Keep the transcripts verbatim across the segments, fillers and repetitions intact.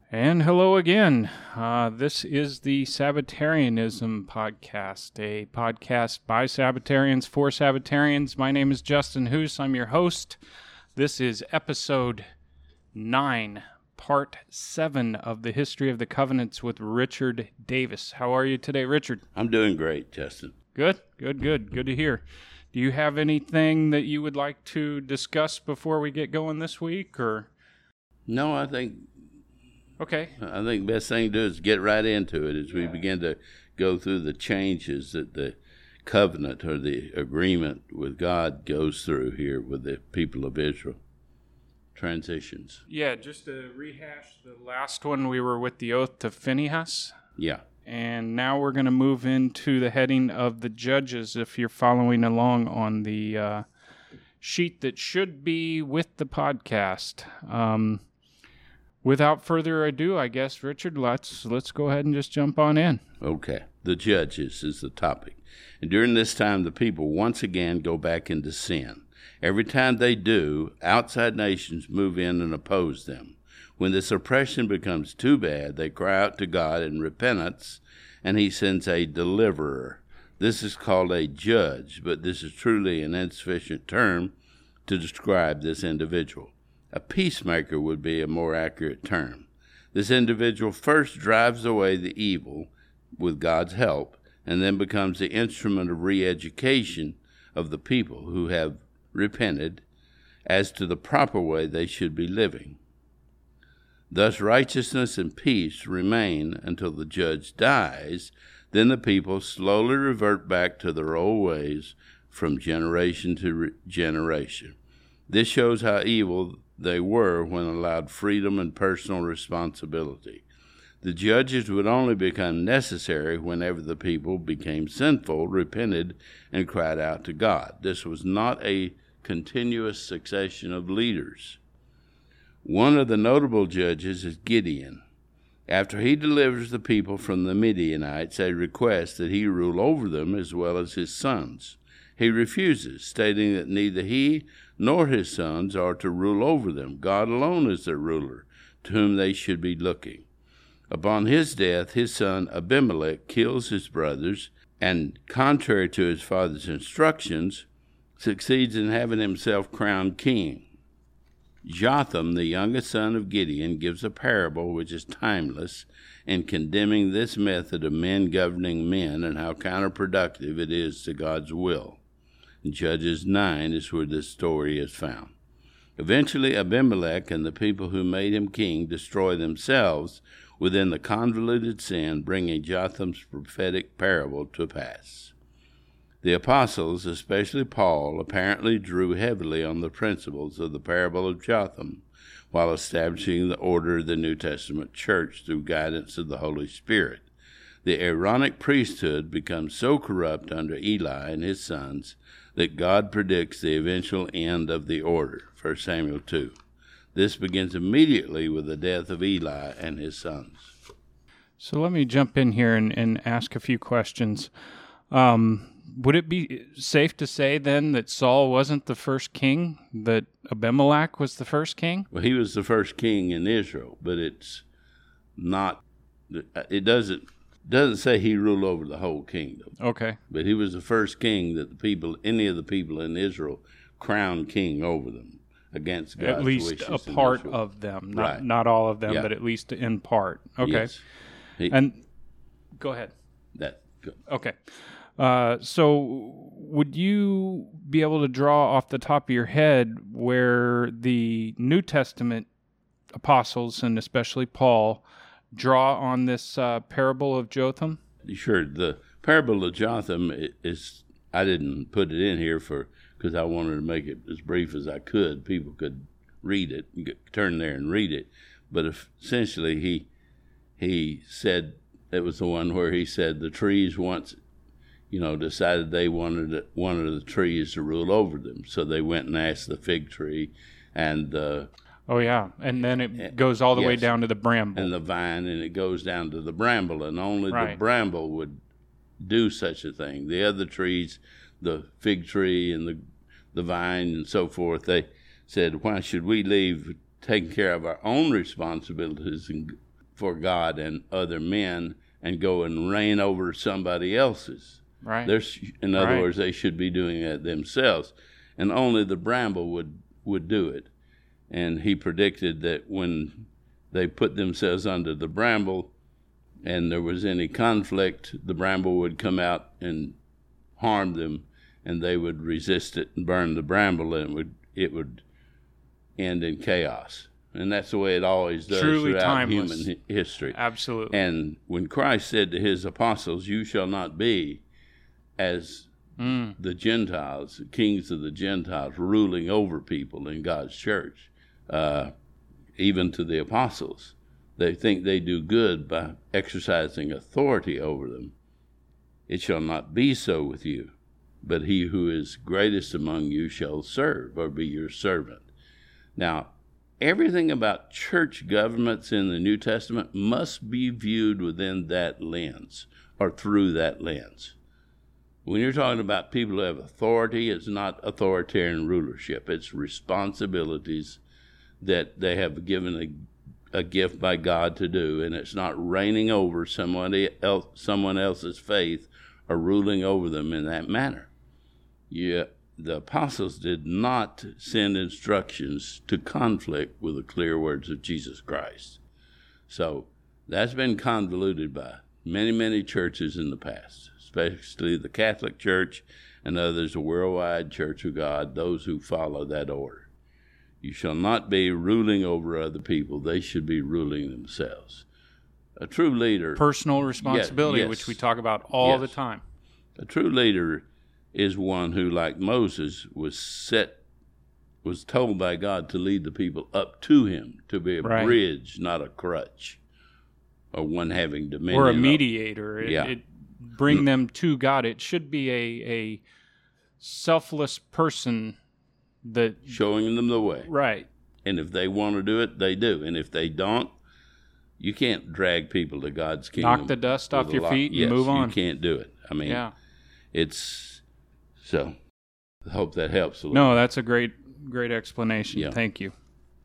And hello again. Uh, this is the Sabbatarianism podcast, a podcast by Sabbatarians for Sabbatarians. My name is Justin Hoos. I'm your host. This is episode nine, part seven of the History of the Covenants with Richard Davis. How are you today, Richard? I'm doing great, Justin. Good, good, good. Good to hear. Do you have anything that you would like to discuss before we get going this week, or? No, I think Okay. I think the best thing to do is get right into it as we begin to go through the changes that the covenant or the agreement with God goes through here with the people of Israel. Transitions. Yeah, just to rehash the last one, we were with the oath to Phinehas. Yeah. And now we're going to move into the heading of the judges, if you're following along on the uh, sheet that should be with the podcast. Um Without further ado, I guess, Richard, let's let's go ahead and just jump on in. Okay. The judges is the topic. And during this time, the people once again go back into sin. Every time they do, outside nations move in and oppose them. When this oppression becomes too bad, they cry out to God in repentance, and he sends a deliverer. This is called a judge, but this is truly an insufficient term to describe this individual. A peacemaker would be a more accurate term. This individual first drives away the evil with God's help, and then becomes the instrument of re-education of the people who have repented as to the proper way they should be living. Thus righteousness and peace remain until the judge dies. Then the people slowly revert back to their old ways from generation to re- generation. This shows how evil they were when allowed freedom and personal responsibility. The judges would only become necessary whenever the people became sinful, repented, and cried out to God. This was not a continuous succession of leaders. One of the notable judges is Gideon. After he delivers the people from the Midianites, they request that he rule over them as well as his sons. He refuses, stating that neither he nor his sons are to rule over them. God alone is their ruler, to whom they should be looking. Upon his death, his son Abimelech kills his brothers, and, contrary to his father's instructions, succeeds in having himself crowned king. Jotham, the youngest son of Gideon, gives a parable which is timeless in condemning this method of men governing men and how counterproductive it is to God's will. In Judges nine is where this story is found. Eventually, Abimelech and the people who made him king destroy themselves within the convoluted sin, bringing Jotham's prophetic parable to pass. The apostles, especially Paul, apparently drew heavily on the principles of the parable of Jotham while establishing the order of the New Testament church through guidance of the Holy Spirit. The Aaronic priesthood becomes so corrupt under Eli and his sons that God predicts the eventual end of the order, First Samuel two. This begins immediately with the death of Eli and his sons. So let me jump in here and, and ask a few questions. Um, would it be safe to say then that Saul wasn't the first king, that Abimelech was the first king? Well, he was the first king in Israel, but it's not, it doesn't, doesn't say he ruled over the whole kingdom. Okay. But he was the first king that the people, any of the people in Israel, crowned king over them against God's At least wishes a part initially. of them, not Right. not all of them, Yeah. but at least in part. Okay. Yes. He, And go ahead. that Okay. Uh, so would you be able to draw off the top of your head where the New Testament apostles, and especially Paul, draw on this uh, parable of Jotham? Sure. The parable of Jotham is, I didn't put it in here for because I wanted to make it as brief as I could. People could read it, and get, turn there and read it. But if, essentially, he he said, it was the one where he said the trees once, you know, decided they wanted one of the trees to rule over them. So they went and asked the fig tree and uh, Oh, yeah. And then it goes all the way yes. down to the bramble. and the vine, and it goes down to the bramble, and only Right. the bramble would do such a thing. The other trees, the fig tree and the the vine and so forth, they said, why should we leave taking care of our own responsibilities and for God and other men and go and reign over somebody else's. Right. There's, in other right. words, they should be doing that themselves. And only the bramble would, would do it. And he predicted that when they put themselves under the bramble and there was any conflict, the bramble would come out and harm them, and they would resist it and burn the bramble, and it would, it would end in chaos. And that's the way it always does Truly throughout timeless. human hi- history. Absolutely. And when Christ said to his apostles, "You shall not be as mm. the Gentiles, kings of the Gentiles, ruling over people in God's church," uh, even to the apostles, they think they do good by exercising authority over them. "It shall not be so with you, but he who is greatest among you shall serve," or be your servant. Now, everything about church governments in the New Testament must be viewed within that lens, or through that lens. When you're talking about people who have authority, it's not authoritarian rulership. It's responsibilities that they have given a, a gift by God to do, and it's not reigning over somebody else, someone else's faith or ruling over them in that manner. Yeah. The apostles did not send instructions to conflict with the clear words of Jesus Christ. So that's been convoluted by many, many churches in the past, especially the Catholic Church and others, the Worldwide Church of God, those who follow that order. You shall not be ruling over other people. They should be ruling themselves. A true leader... Personal responsibility, yes, which we talk about all yes. the time. A true leader is one who, like Moses, was set, was told by God to lead the people up to him, to be a right. bridge, not a crutch, or one having dominion. Or a mediator. It, yeah. it bring them to God. It should be a, a selfless person that... showing them the way. Right. And if they want to do it, they do. And if they don't, you can't drag people to God's kingdom. Knock the dust off your lot. feet and yes, move on. You can't do it. I mean, yeah. it's... So, I hope that helps a little. No, that's a great, great explanation. Yeah. Thank you.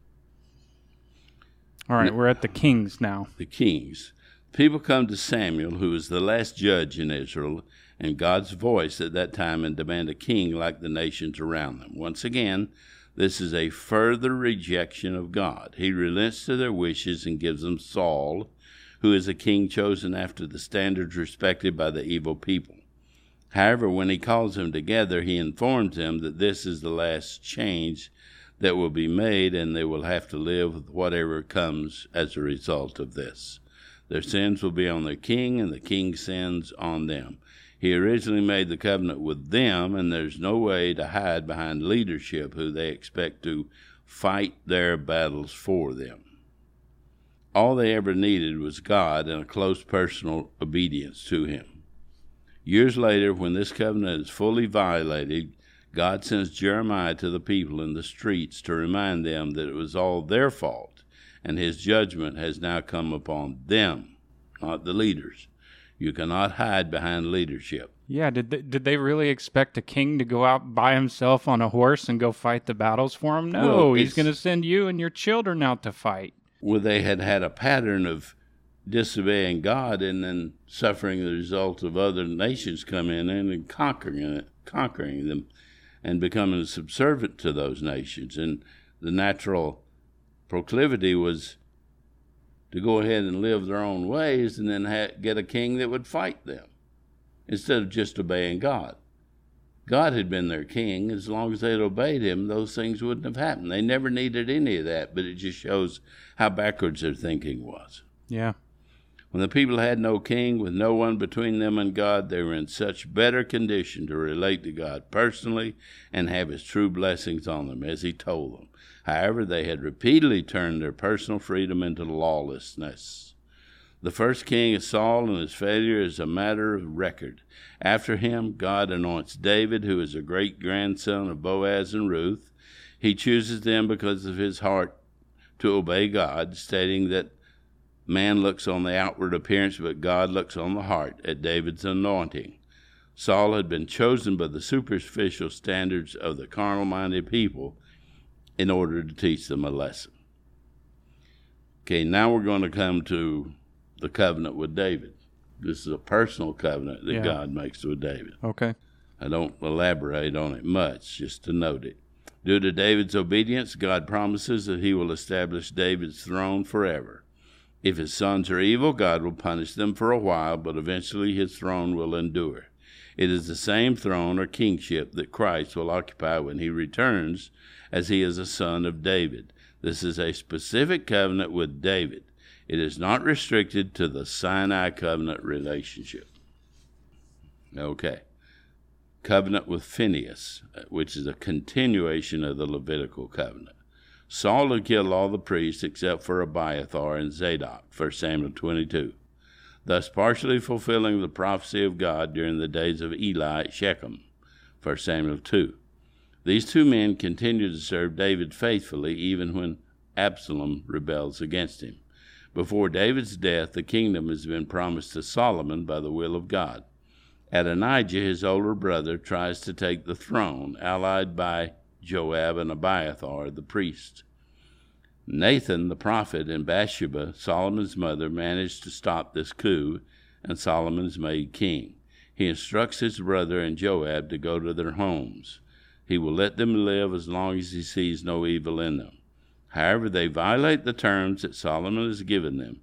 All right, now, we're at the kings now. The kings. People come to Samuel, who was the last judge in Israel, and God's voice at that time, and demand a king like the nations around them. Once again, this is a further rejection of God. He relents to their wishes and gives them Saul, who is a king chosen after the standards respected by the evil people. However, when he calls them together, he informs them that this is the last change that will be made, and they will have to live with whatever comes as a result of this. Their sins will be on their king, and the king's sins on them. He originally made the covenant with them, and there's no way to hide behind leadership who they expect to fight their battles for them. All they ever needed was God and a close personal obedience to him. Years later, when this covenant is fully violated, God sends Jeremiah to the people in the streets to remind them that it was all their fault, and his judgment has now come upon them, not the leaders. You cannot hide behind leadership. Yeah, did they, did they really expect a king to go out by himself on a horse and go fight the battles for him? No, well, he's going to send you and your children out to fight. Well, they had had a pattern of disobeying God and then suffering the result of other nations coming in and conquering it, conquering them and becoming subservient to those nations. And the natural proclivity was to go ahead and live their own ways and then ha- get a king that would fight them instead of just obeying God. God had been their king. As long as they'd obeyed him, those things wouldn't have happened. They never needed any of that, but it just shows how backwards their thinking was. Yeah. When the people had no king, with no one between them and God, they were in such better condition to relate to God personally and have his true blessings on them, as he told them. However, they had repeatedly turned their personal freedom into lawlessness. The first king is Saul, and his failure is a matter of record. After him, God anoints David, who is a great-grandson of Boaz and Ruth. He chooses them because of his heart to obey God, stating that man looks on the outward appearance, but God looks on the heart at David's anointing. Saul had been chosen by the superficial standards of the carnal-minded people in order to teach them a lesson. Okay, now we're going to come to the covenant with David. This is a personal covenant that Yeah. God makes with David. Okay. I don't elaborate on it much, just to note it. Due to David's obedience, God promises that he will establish David's throne forever. If his sons are evil, God will punish them for a while, but eventually his throne will endure. It is the same throne or kingship that Christ will occupy when he returns, as he is a son of David. This is a specific covenant with David. It is not restricted to the Sinai covenant relationship. Okay. Covenant with Phinehas, which is a continuation of the Levitical covenant. Saul had killed all the priests except for Abiathar and Zadok, First Samuel twenty-two, thus partially fulfilling the prophecy of God during the days of Eli at Shechem, First Samuel two. These two men continued to serve David faithfully even when Absalom rebels against him. Before David's death, the kingdom has been promised to Solomon by the will of God. Adonijah, his older brother, tries to take the throne, allied by Joab and Abiathar, the priest. Nathan, the prophet, and Bathsheba, Solomon's mother, managed to stop this coup, and Solomon's made king. He instructs his brother and Joab to go to their homes. He will let them live as long as he sees no evil in them. However, they violate the terms that Solomon has given them.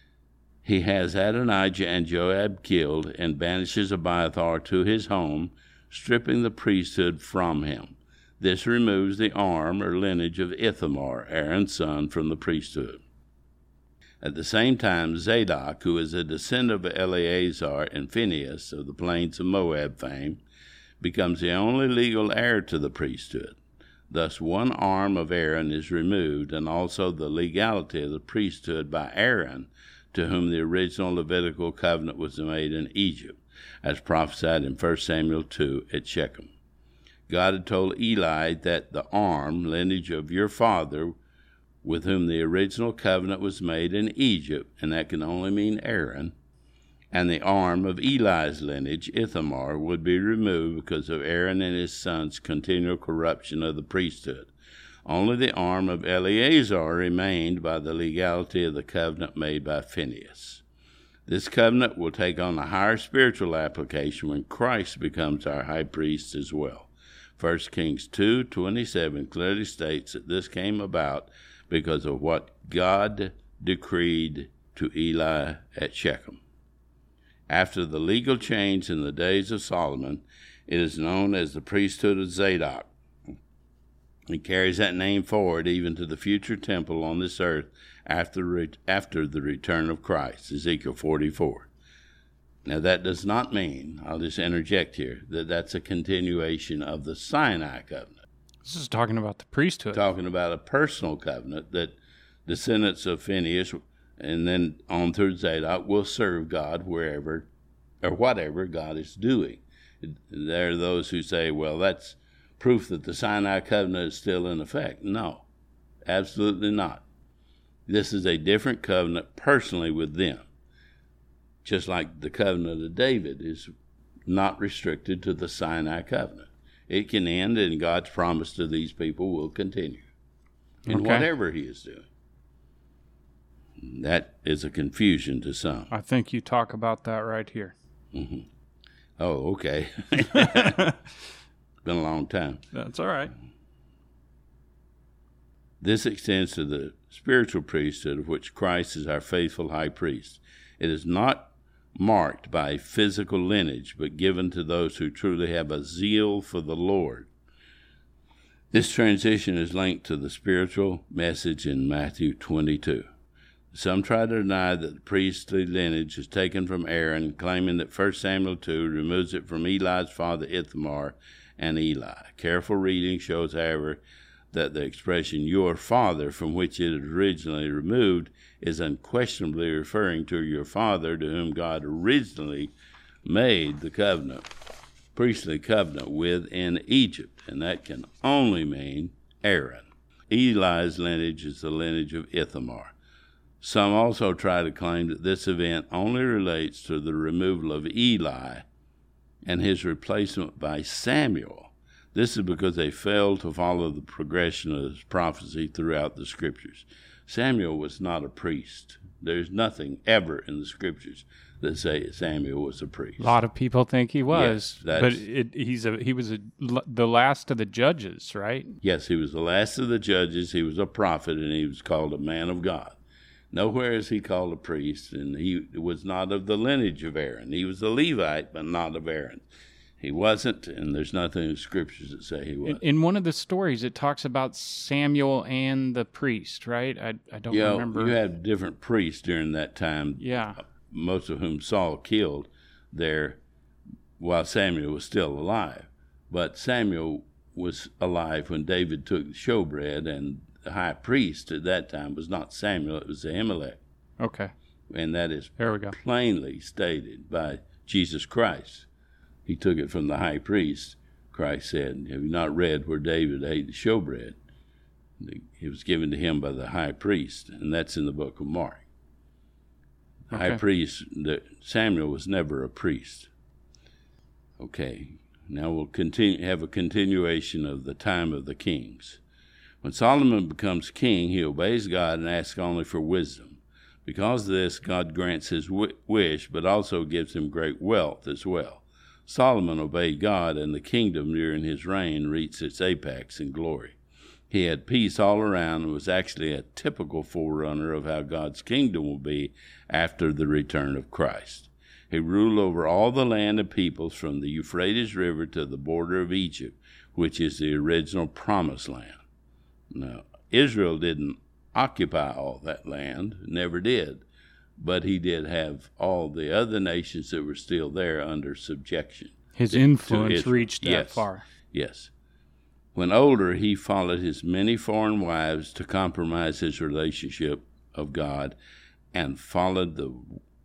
He has Adonijah and Joab killed and banishes Abiathar to his home, stripping the priesthood from him. This removes the arm or lineage of Ithamar, Aaron's son, from the priesthood. At the same time, Zadok, who is a descendant of Eleazar and Phinehas of the plains of Moab fame, becomes the only legal heir to the priesthood. Thus, one arm of Aaron is removed, and also the legality of the priesthood by Aaron, to whom the original Levitical covenant was made in Egypt, as prophesied in First Samuel two at Shechem. God had told Eli that the arm, lineage of your father, with whom the original covenant was made in Egypt, and that can only mean Aaron, and the arm of Eli's lineage, Ithamar, would be removed because of Aaron and his sons' continual corruption of the priesthood. Only the arm of Eleazar remained by the legality of the covenant made by Phinehas. This covenant will take on a higher spiritual application when Christ becomes our high priest as well. First Kings two twenty-seven clearly states that this came about because of what God decreed to Eli at Shechem. After the legal change in the days of Solomon, it is known as the priesthood of Zadok. It carries that name forward even to the future temple on this earth after, after the return of Christ, Ezekiel forty-four. Now, that does not mean, I'll just interject here, that that's a continuation of the Sinai covenant. This is talking about the priesthood. Talking about a personal covenant that descendants of Phinehas and then on through Zadok will serve God wherever or whatever God is doing. There are those who say, well, that's proof that the Sinai covenant is still in effect. No, absolutely not. This is a different covenant personally with them. Just like the covenant of David is not restricted to the Sinai covenant. It can end, and God's promise to these people will continue in Okay. whatever he is doing. That is a confusion to some. I think you talk about that right here. Mm-hmm. Oh, okay. Been a long time. That's all right. This extends to the spiritual priesthood of which Christ is our faithful high priest. It is not marked by a physical lineage, but given to those who truly have a zeal for the Lord. This transition is linked to the spiritual message in Matthew twenty-two. Some try to deny that the priestly lineage is taken from Aaron, claiming that First Samuel two removes it from Eli's father Ithamar and Eli. Careful reading shows, however, that the expression your father, from which it is originally removed, is unquestionably referring to your father, to whom God originally made the covenant, priestly covenant with in Egypt, and that can only mean Aaron. Eli's lineage is the lineage of Ithamar. Some also try to claim that this event only relates to the removal of Eli and his replacement by Samuel. This is because they failed to follow the progression of this prophecy throughout the Scriptures. Samuel was not a priest. There's nothing ever in the scriptures that say Samuel was a priest. A lot of people think he was, Yes, but it, he's a he was a, the last of the judges, right? Yes, he was the last of the judges. He was a prophet, and he was called a man of God. Nowhere is he called a priest, and he was not of the lineage of Aaron. He was a Levite, but not of Aaron. He wasn't, and there's nothing in the scriptures that say he was. In, in one of the stories, it talks about Samuel and the priest, right? I I don't you remember. know, you had different priests during that time. Yeah. Most of whom Saul killed there while Samuel was still alive. But Samuel was alive when David took the showbread, and the high priest at that time was not Samuel, it was Ahimelech. Okay. And that is there we go. plainly stated by Jesus Christ. He took it from the high priest. Christ said, have you not read where David ate the showbread? It was given to him by the high priest, and that's in the book of Mark. The Okay. high priest, the, Samuel was never a priest. Okay, now we'll continue have a continuation of the time of the kings. When Solomon becomes king, he obeys God and asks only for wisdom. Because of this, God grants his w- wish, but also gives him great wealth as well. Solomon obeyed God, and the kingdom during his reign reached its apex in glory. He had peace all around and was actually a typical forerunner of how God's kingdom will be after the return of Christ. He ruled over all the land and peoples from the Euphrates River to the border of Egypt, which is the original promised land. Now, Israel didn't occupy all that land, never did, but he did have all the other nations that were still there under subjection. His to influence Israel. reached that Yes. far. Yes. When older, he followed his many foreign wives to compromise his relationship of God and followed the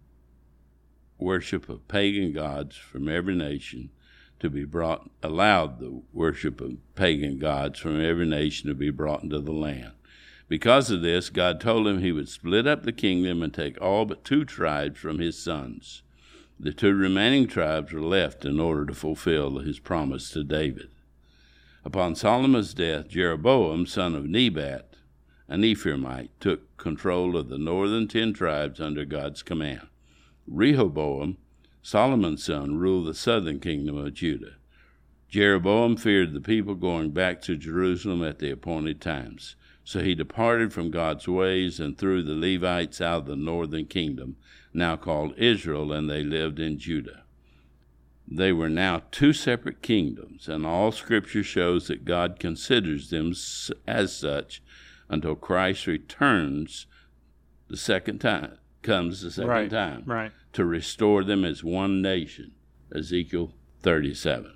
worship of pagan gods from every nation to be brought, allowed the worship of pagan gods from every nation to be brought into the land. Because of this, God told him he would split up the kingdom and take all but two tribes from his sons. The two remaining tribes were left in order to fulfill his promise to David. Upon Solomon's death, Jeroboam, son of Nebat, an Ephraimite, took control of the northern ten tribes under God's command. Rehoboam, Solomon's son, ruled the southern kingdom of Judah. Jeroboam feared the people going back to Jerusalem at the appointed times, so he departed from God's ways and threw the Levites out of the northern kingdom, now called Israel, and they lived in Judah. They were now two separate kingdoms, and all Scripture shows that God considers them as such until Christ returns the second time, comes the second Right, time, right. to restore them as one nation, Ezekiel thirty-seven.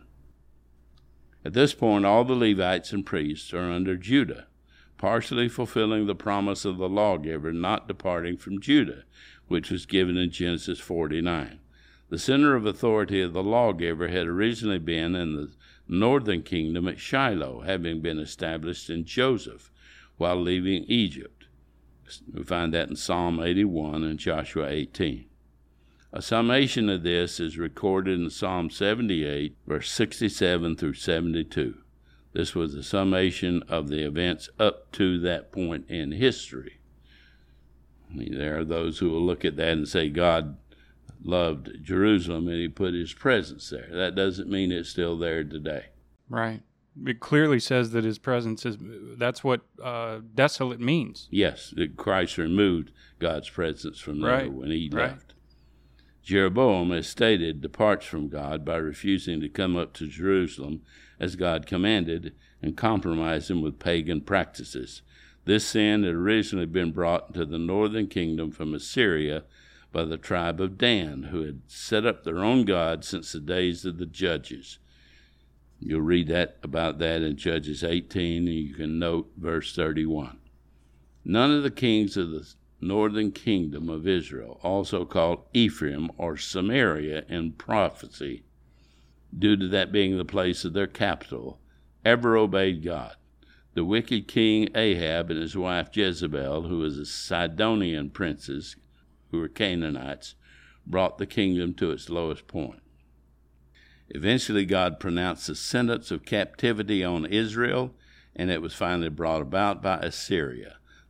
At this point, all the Levites and priests are under Judah, partially fulfilling the promise of the lawgiver not departing from Judah, which was given in Genesis forty-nine. The center of authority of the lawgiver had originally been in the northern kingdom at Shiloh, having been established in Joseph while leaving Egypt. We find that in Psalm eighty-one and Joshua eighteen. A summation of this is recorded in Psalm seventy-eight, verse sixty-seven through seventy-two. This was a summation of the events up to that point in history. I mean, there are those who will look at that and say God loved Jerusalem and he put his presence there. That doesn't mean it's still there today. Right. It clearly says that his presence is, that's what uh, desolate means. Yes, that Christ removed God's presence from there Right, when he right. left. Jeroboam, as stated, departs from God by refusing to come up to Jerusalem as God commanded and compromising with pagan practices. This sin had originally been brought into the northern kingdom from Assyria by the tribe of Dan, who had set up their own god since the days of the judges. You'll read that about that in Judges eighteen, and you can note verse thirty-one. None of the kings of the northern kingdom of Israel, also called Ephraim or Samaria in prophecy, due to that being the place of their capital, ever obeyed God. The wicked king Ahab and his wife Jezebel, who was a Sidonian princess, who were Canaanites, brought the kingdom to its lowest point. Eventually, God pronounced the sentence of captivity on Israel, and it was finally brought about by Assyria.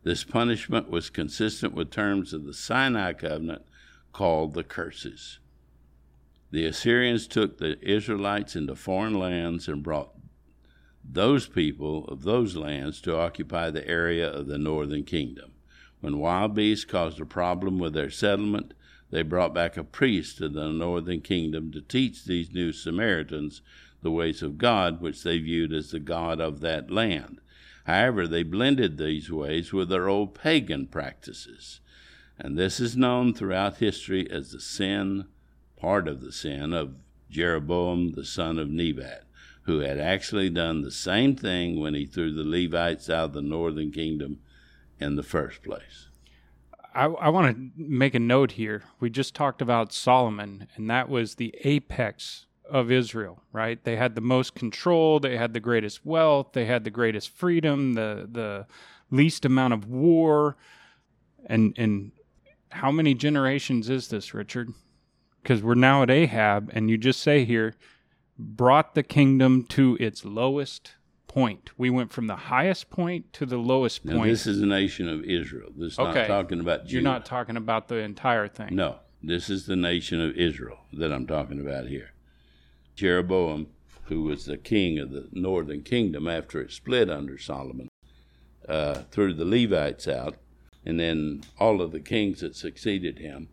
This punishment was consistent with terms of the Sinai covenant called the curses. The Assyrians took the Israelites into foreign lands and brought those people of those lands to occupy the area of the northern kingdom. When wild beasts caused a problem with their settlement, they brought back a priest to the northern kingdom to teach these new Samaritans the ways of God, which they viewed as the God of that land. However, they blended these ways with their old pagan practices. And this is known throughout history as the sin, part of the sin, of Jeroboam the son of Nebat, who had actually done the same thing when he threw the Levites out of the northern kingdom in the first place. I, I want to make a note here. We just talked about Solomon, and that was the apex of Israel, right? They had the most control, they had the greatest wealth, they had the greatest freedom, the the least amount of war. And and how many generations is this, Richard? Because we're now at Ahab, and you just say here, brought the kingdom to its lowest point. We went from the highest point to the lowest now, point. This is the nation of Israel. This is okay. not talking about Judah. You're not talking about the entire thing. No, this is the nation of Israel that I'm talking about here. Jeroboam, who was the king of the northern kingdom after it split under Solomon, uh, threw the Levites out, and then all of the kings that succeeded him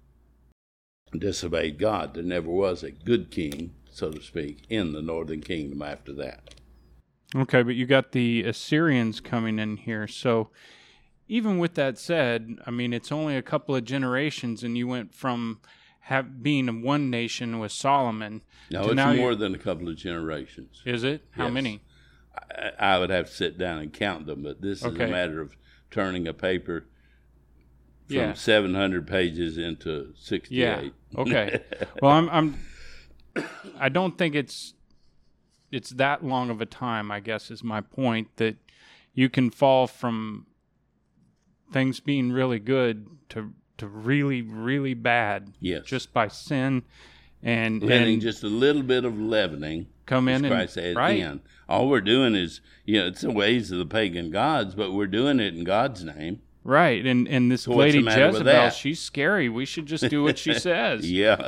disobeyed God. There never was a good king, so to speak, in the northern kingdom after that. Okay, but you got the Assyrians coming in here. So even with that said, I mean, it's only a couple of generations, and you went from have, being one nation with Solomon. No, to it's now more than a couple of generations. Is it? How Yes. many? I, I would have to sit down and count them, but this is Okay. a matter of turning a paper from Yeah. seven hundred pages into sixty-eight. Yeah. Okay. Well, I'm, I'm, I don't think it's, it's that long of a time, I guess, is my point, that you can fall from things being really good to to really, really bad. Yes. Just by sin and, Letting and just a little bit of leavening come in as and Christ said, right. in. All we're doing is, you know, it's the ways of the pagan gods, but we're doing it in God's name. Right, and and this So what's the lady matter with Jezebel, that? she's scary. We should just do what she says. Yeah.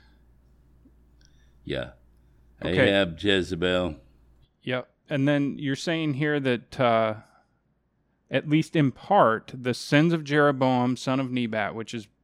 Yeah. Okay. Ahab, Jezebel. Yep. And then you're saying here that, uh, at least in part, the sins of Jeroboam, son of Nebat, which is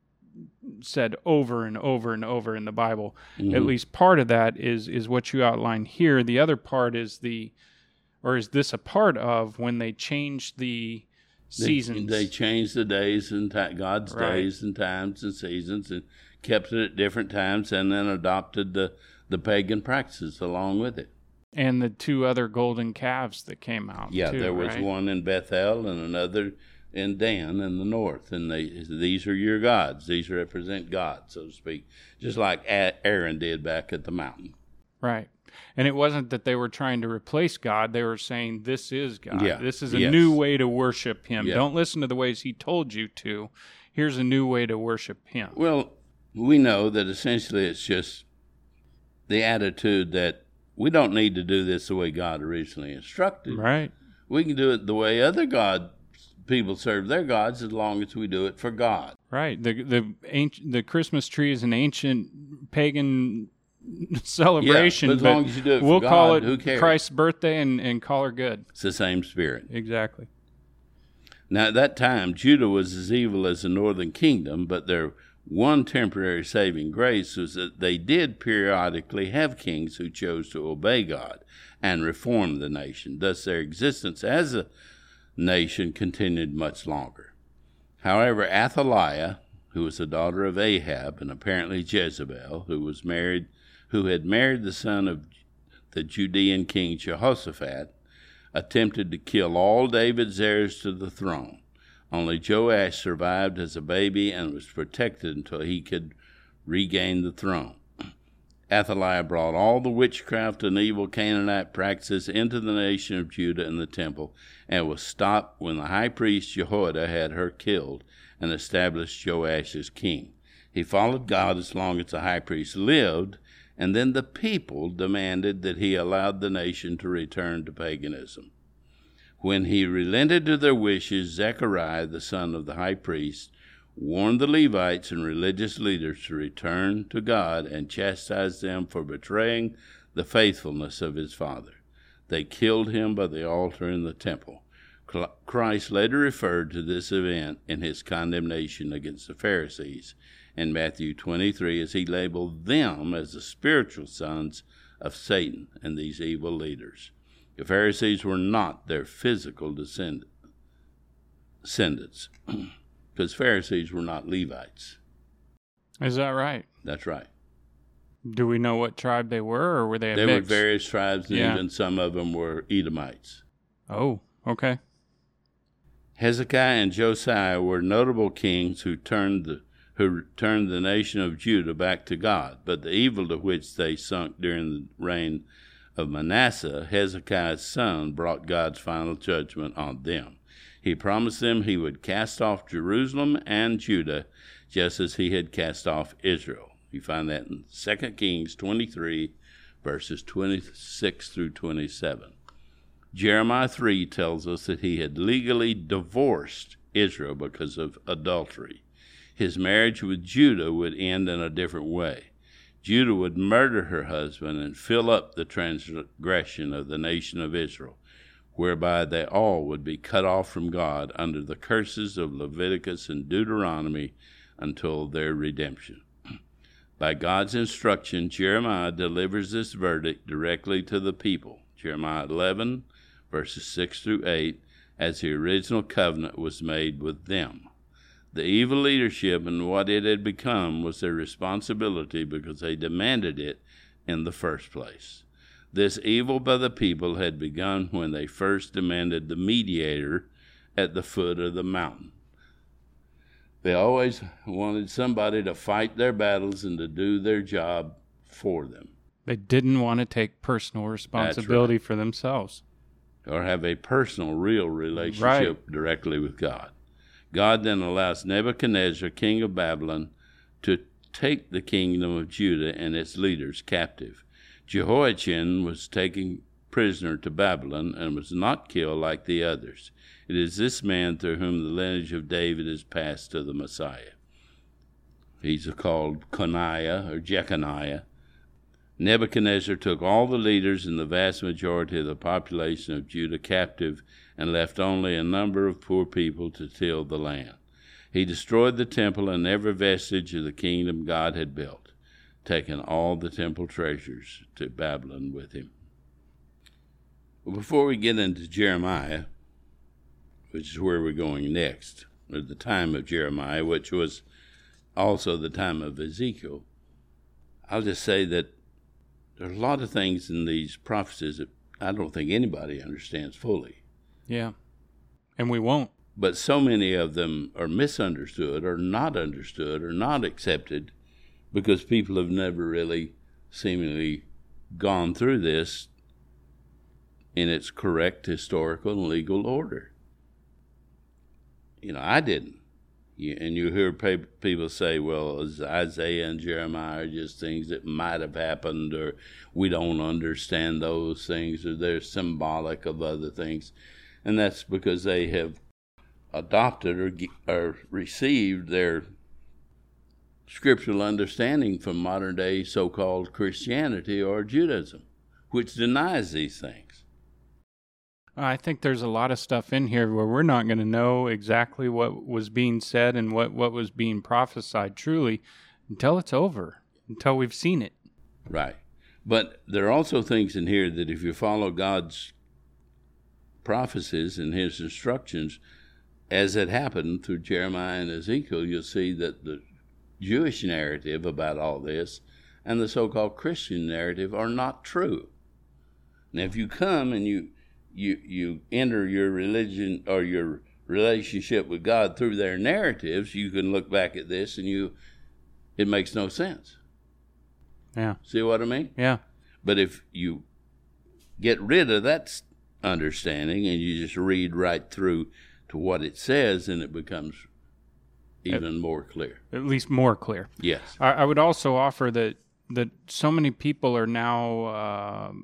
said over and over and over in the Bible, Mhm. at least part of that is is what you outlined here. The other part is the, or is this a part of when they changed the seasons? They, they changed the days and ti God's Right. days and times and seasons and kept it at different times and then adopted the, the pagan practices along with it. And the two other golden calves that came out. Yeah, too, there was right? one in Bethel and another in Dan in the north. And they these are your gods. These represent God, so to speak, just like Aaron did back at the mountain. Right. And it wasn't that they were trying to replace God. They were saying, this is God. Yeah. This is a Yes. new way to worship him. Yeah. Don't listen to the ways he told you to. Here's a new way to worship him. Well, we know that essentially it's just the attitude that we don't need to do this the way God originally instructed. Right. We can do it the way other God people serve their gods as long as we do it for God. Right. The the ancient, the Christmas tree is an ancient pagan celebration. Yeah, but as long as you do it for we'll God, call it who cares? Christ's birthday and, and call her good. It's the same spirit. Exactly. Now, at that time, Judah was as evil as the northern kingdom, but their one temporary saving grace was that they did periodically have kings who chose to obey God and reform the nation. Thus, their existence as a nation continued much longer. However, Athaliah, who was the daughter of Ahab and apparently Jezebel, who was married, who had married the son of the Judean king Jehoshaphat, attempted to kill all David's heirs to the throne. Only Joash survived as a baby and was protected until he could regain the throne. Athaliah brought all the witchcraft and evil Canaanite practices into the nation of Judah and the temple, and was stopped when the high priest Jehoiada had her killed and established Joash as king. He followed God as long as the high priest lived, and then the people demanded that he allowed the nation to return to paganism. When he relented to their wishes, Zechariah, the son of the high priest, warned the Levites and religious leaders to return to God and chastised them for betraying the faithfulness of his father. They killed him by the altar in the temple. Christ later referred to this event in his condemnation against the Pharisees in Matthew twenty-three as he labeled them as the spiritual sons of Satan and these evil leaders. The Pharisees were not their physical descendants, because Pharisees were not Levites. Is that right? That's right. Do we know what tribe they were, or were they a They mix? were various tribes, and Yeah. even some of them were Edomites. Oh, okay. Hezekiah and Josiah were notable kings who turned the who turned the nation of Judah back to God, but the evil to which they sunk during the reign of Manasseh, Hezekiah's son, brought God's final judgment on them. He promised them he would cast off Jerusalem and Judah, just as he had cast off Israel. You find that in Second Kings twenty-three, verses twenty-six through twenty-seven. Jeremiah three tells us that he had legally divorced Israel because of adultery. His marriage with Judah would end in a different way. Judah would murder her husband and fill up the transgression of the nation of Israel, whereby they all would be cut off from God under the curses of Leviticus and Deuteronomy until their redemption. By God's instruction, Jeremiah delivers this verdict directly to the people. Jeremiah eleven, verses six through eight, as the original covenant was made with them. The evil leadership and what it had become was their responsibility because they demanded it in the first place. This evil by the people had begun when they first demanded the mediator at the foot of the mountain. They always wanted somebody to fight their battles and to do their job for them. They didn't want to take personal responsibility right. for themselves. Or have a personal, real relationship Right. directly with God. God then allows Nebuchadnezzar, king of Babylon, to take the kingdom of Judah and its leaders captive. Jehoiachin was taken prisoner to Babylon and was not killed like the others. It is this man through whom the lineage of David is passed to the Messiah. He's called Coniah or Jeconiah. Nebuchadnezzar took all the leaders and the vast majority of the population of Judah captive and left only a number of poor people to till the land. He destroyed the temple and every vestige of the kingdom God had built, taking all the temple treasures to Babylon with him. Well, before we get into Jeremiah, which is where we're going next, or the time of Jeremiah, which was also the time of Ezekiel, I'll just say that there are a lot of things in these prophecies that I don't think anybody understands fully. Yeah. And we won't. But so many of them are misunderstood or not understood or not accepted because people have never really seemingly gone through this in its correct historical and legal order. You know, I didn't. You, and you hear pe- people say, well, Isaiah and Jeremiah are just things that might have happened, or we don't understand those things, or they're symbolic of other things. And that's because they have adopted or, or received their scriptural understanding from modern-day so-called Christianity or Judaism, which denies these things. I think there's a lot of stuff in here where we're not going to know exactly what was being said and what, what was being prophesied truly until it's over, until we've seen it. Right. But there are also things in here that if you follow God's prophecies and his instructions, as it happened through Jeremiah and Ezekiel, you'll see that the Jewish narrative about all this and the so-called Christian narrative are not true. Now, if you come and you you you enter your religion or your relationship with God through their narratives, you can look back at this and you it makes no sense. Yeah. See what I mean? Yeah. But if you get rid of that understanding and you just read right through to what it says, then it becomes even at, more clear. At least more clear. Yes. I, I would also offer that that so many people are now uh,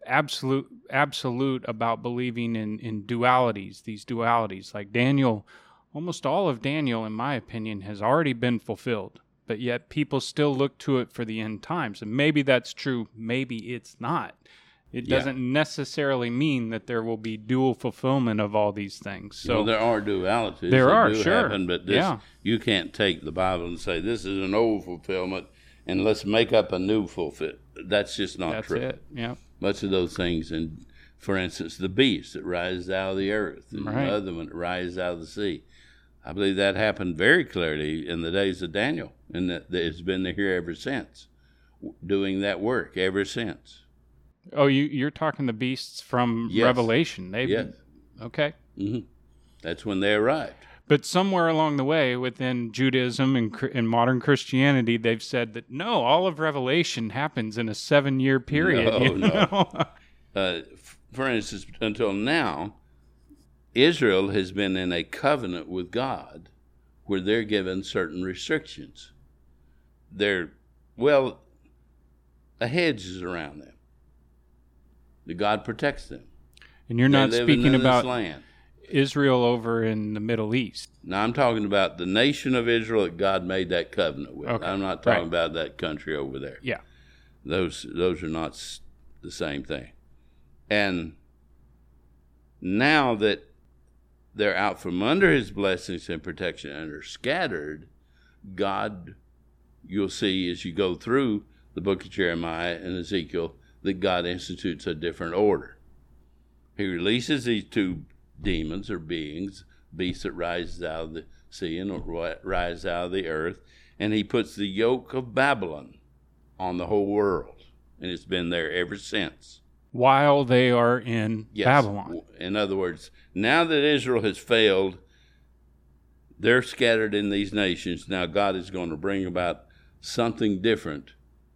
absolute absolute about believing in, in dualities, these dualities. Like Daniel, almost all of Daniel, in my opinion, has already been fulfilled, but yet people still look to it for the end times. And maybe that's true, maybe it's not. It Yeah. doesn't necessarily mean that there will be dual fulfillment of all these things. So well, there are dualities. There that are, do sure. happen, but this, Yeah. you can't take the Bible and say this is an old fulfillment and let's make up a new fulfillment. That's just not that's true. it. Yeah. Much of those things, and for instance, the beast that rises out of the earth, and Right. the other one that rises out of the sea. I believe that happened very clearly in the days of Daniel, and that that it's been here ever since, doing that work ever since. Oh, you you're talking the beasts from Yes. Revelation. They Yes. Okay. hmm That's when they arrived. But somewhere along the way, within Judaism and, Chr- and modern Christianity, they've said that no, all of Revelation happens in a seven-year period. No, you no. know? Uh, f- for instance, until now, Israel has been in a covenant with God where they're given certain restrictions. They're, well, a hedge is around them. The God protects them. And you're They're not living speaking in about this land. Israel over in the Middle East. Now, I'm talking about the nation of Israel that God made that covenant with. Okay, I'm not talking right. about that country over there. Yeah. Those those are not s- the same thing. And now that they're out from under his blessings and protection and are scattered, God, you'll see as you go through the book of Jeremiah and Ezekiel, that God institutes a different order. He releases these two demons or beings, beasts that rises out of the sea and ri- rise out of the earth, and he puts the yoke of Babylon on the whole world, and it's been there ever since. While they are in Yes. Babylon. In other words, now that Israel has failed, they're scattered in these nations. Now God is going to bring about something different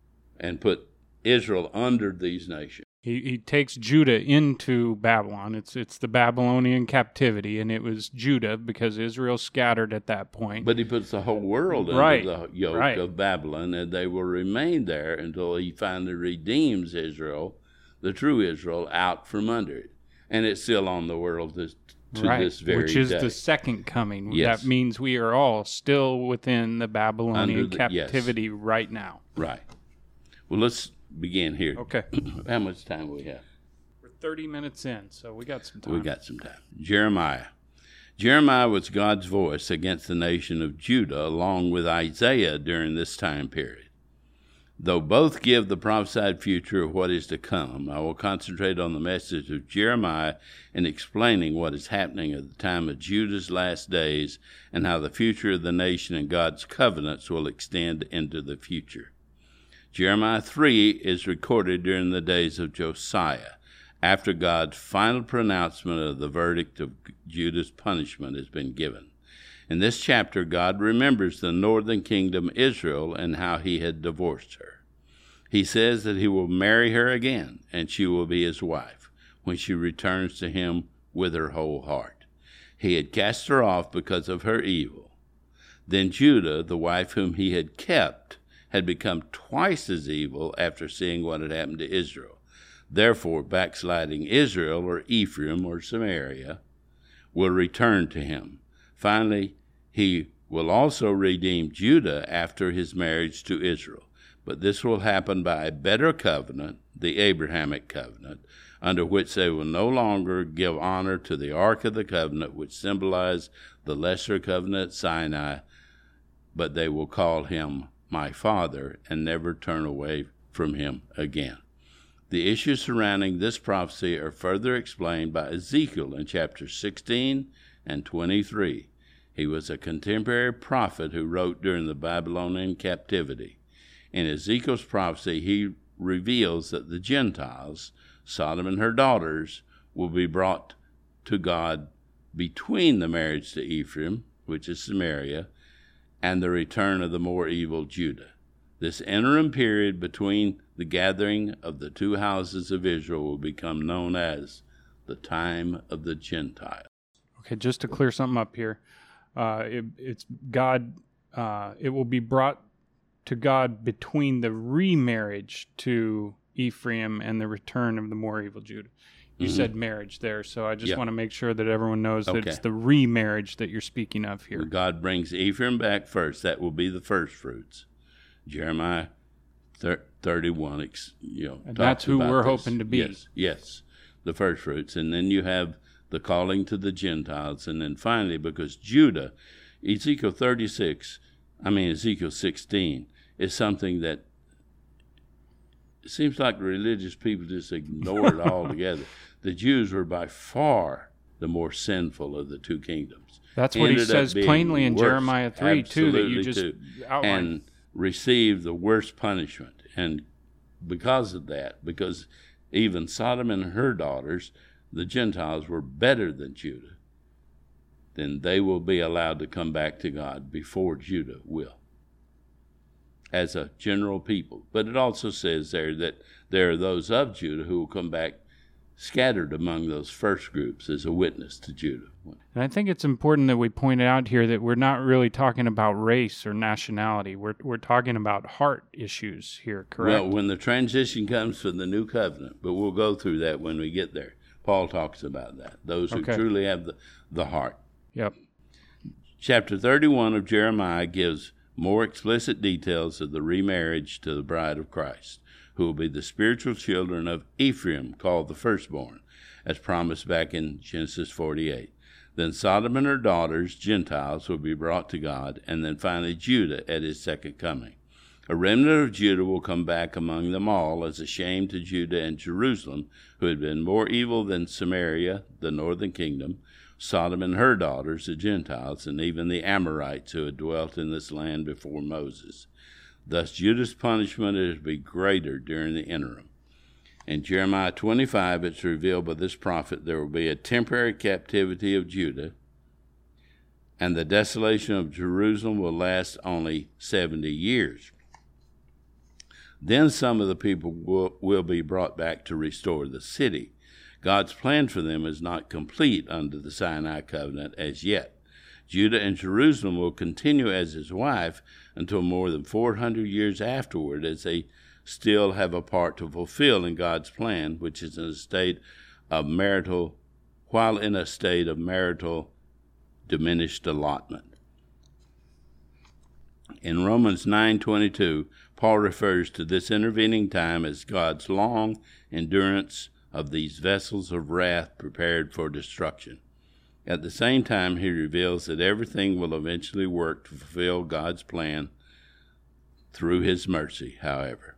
and put Israel under these nations. He, he takes Judah into Babylon. It's it's the Babylonian captivity, and it was Judah because Israel scattered at that point. But he puts the whole world Right, under the yoke right. of Babylon, and they will remain there until he finally redeems Israel, the true Israel, out from under it. And it's still on the world this, to right, this very which is day. the second coming. Yes. That means we are all still within the Babylonian Under the- yes. captivity right now. Right. Well, let's begin here. Okay. How much time we have? We're thirty minutes in, so we got some time. We got some time. Jeremiah. Jeremiah was God's voice against the nation of Judah, along with Isaiah during this time period. Though both give the prophesied future of what is to come, I will concentrate on the message of Jeremiah in explaining what is happening at the time of Judah's last days and how the future of the nation and God's covenants will extend into the future. Jeremiah three is recorded during the days of Josiah, after God's final pronouncement of the verdict of Judah's punishment has been given. In this chapter, God remembers the northern kingdom Israel and how he had divorced her. He says that he will marry her again, and she will be his wife when she returns to him with her whole heart. He had cast her off because of her evil. Then Judah, the wife whom he had kept, had become twice as evil after seeing what had happened to Israel. Therefore, backsliding Israel, or Ephraim, or Samaria, will return to him. Finally, he will also redeem Judah after his marriage to Israel. But this will happen by a better covenant, the Abrahamic covenant, under which they will no longer give honor to the Ark of the Covenant, which symbolized the lesser covenant at Sinai, but they will call him my father and never turn away from him again. The issues surrounding this prophecy are further explained by Ezekiel in chapters sixteen and twenty-three. He was a contemporary prophet who wrote during the Babylonian captivity. In Ezekiel's prophecy, he reveals that the Gentiles, Sodom and her daughters, will be brought to God between the marriage to Ephraim, which is Samaria, and the return of the more evil Judah. This interim period between the gathering of the two houses of Israel will become known as the time of the Gentiles. Okay, just to clear something up here, uh, it, it's God. Uh, it will be brought to God between the remarriage to Ephraim and the return of the more evil Judah. You Mm-hmm. said marriage there, so I just Yeah. want to make sure that everyone knows that Okay. it's the remarriage that you're speaking of here. God brings Ephraim back first. That will be the first fruits. Jeremiah thir- thirty-one, ex- you know, And talks that's who about we're this. hoping to be. Yes, yes, the first fruits. And then you have the calling to the Gentiles. And then finally, because Judah, Ezekiel thirty-six, I mean Ezekiel sixteen, is something that it seems like religious people just ignore it altogether. The Jews were by far the more sinful of the two kingdoms. That's what he Ended up says being plainly in worse. Jeremiah three, too, that you Absolutely, just too. outlined. And received the worst punishment. And because of that, because even Sodom and her daughters, the Gentiles, were better than Judah, then they will be allowed to come back to God before Judah will, as a general people. But it also says there that there are those of Judah who will come back scattered among those first groups as a witness to Judah. And I think it's important that we point out here that we're not really talking about race or nationality. We're we're talking about heart issues here, correct? Well, when the transition comes to the new covenant, but we'll go through that when we get there. Paul talks about that, those who Okay. truly have the, the heart. Yep. Chapter thirty-one of Jeremiah gives more explicit details of the remarriage to the bride of Christ, who will be the spiritual children of Ephraim, called the firstborn, as promised back in Genesis forty-eight. Then Sodom and her daughters, Gentiles, will be brought to God, and then finally Judah at his second coming. A remnant of Judah will come back among them all as a shame to Judah and Jerusalem, who had been more evil than Samaria, the northern kingdom, Sodom and her daughters, the Gentiles, and even the Amorites who had dwelt in this land before Moses. Thus Judah's punishment is to be greater during the interim. In Jeremiah twenty-five, it's revealed by this prophet there will be a temporary captivity of Judah, and the desolation of Jerusalem will last only seventy years. Then some of the people will, will be brought back to restore the city. God's plan for them is not complete under the Sinai covenant as yet. Judah and Jerusalem will continue as his wife until more than four hundred years afterward, as they still have a part to fulfill in God's plan, which is in a state of marital, while in a state of marital diminished allotment. In Romans nine twenty-two, Paul refers to this intervening time as God's long endurance of these vessels of wrath prepared for destruction. At the same time, he reveals that everything will eventually work to fulfill God's plan through his mercy, however.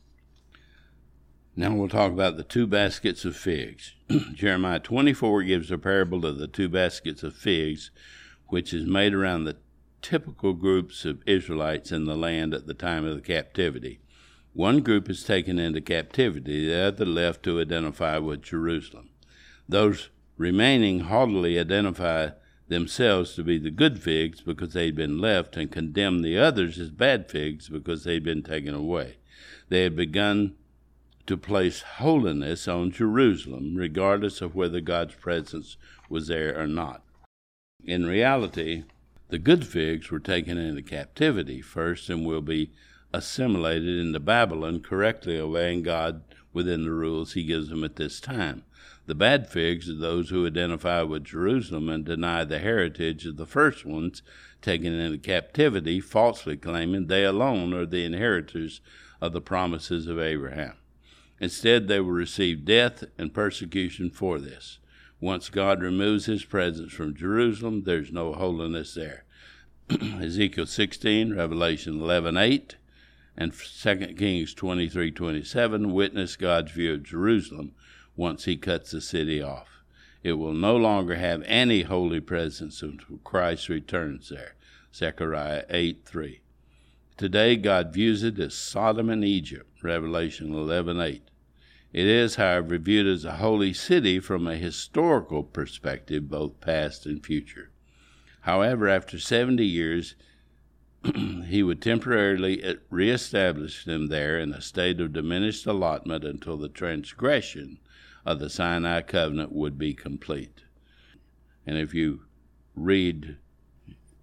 Now we'll talk about the two baskets of figs. Jeremiah twenty-four gives a parable of the two baskets of figs, which is made around the typical groups of Israelites in the land at the time of the captivity. One group is taken into captivity, the other left to identify with Jerusalem. Those remaining haughtily identify themselves to be the good figs because they'd been left, and condemn the others as bad figs because they'd been taken away. They had begun to place holiness on Jerusalem, regardless of whether God's presence was there or not. In reality, the good figs were taken into captivity first and will be assimilated into Babylon, correctly obeying God within the rules he gives them at this time. The bad figs are those who identify with Jerusalem and deny the heritage of the first ones taken into captivity, falsely claiming they alone are the inheritors of the promises of Abraham. Instead, they will receive death and persecution for this. Once God removes his presence from Jerusalem, there's no holiness there. Ezekiel sixteen, Revelation eleven eight, and Second Kings twenty-three twenty-seven witness God's view of Jerusalem once he cuts the city off. It will no longer have any holy presence until Christ returns there. Zechariah eight three. Today, God views it as Sodom and Egypt, Revelation eleven eight. It is, however, viewed as a holy city from a historical perspective, both past and future. However, after seventy years, he would temporarily reestablish them there in a state of diminished allotment until the transgression of the Sinai covenant would be complete. And if you read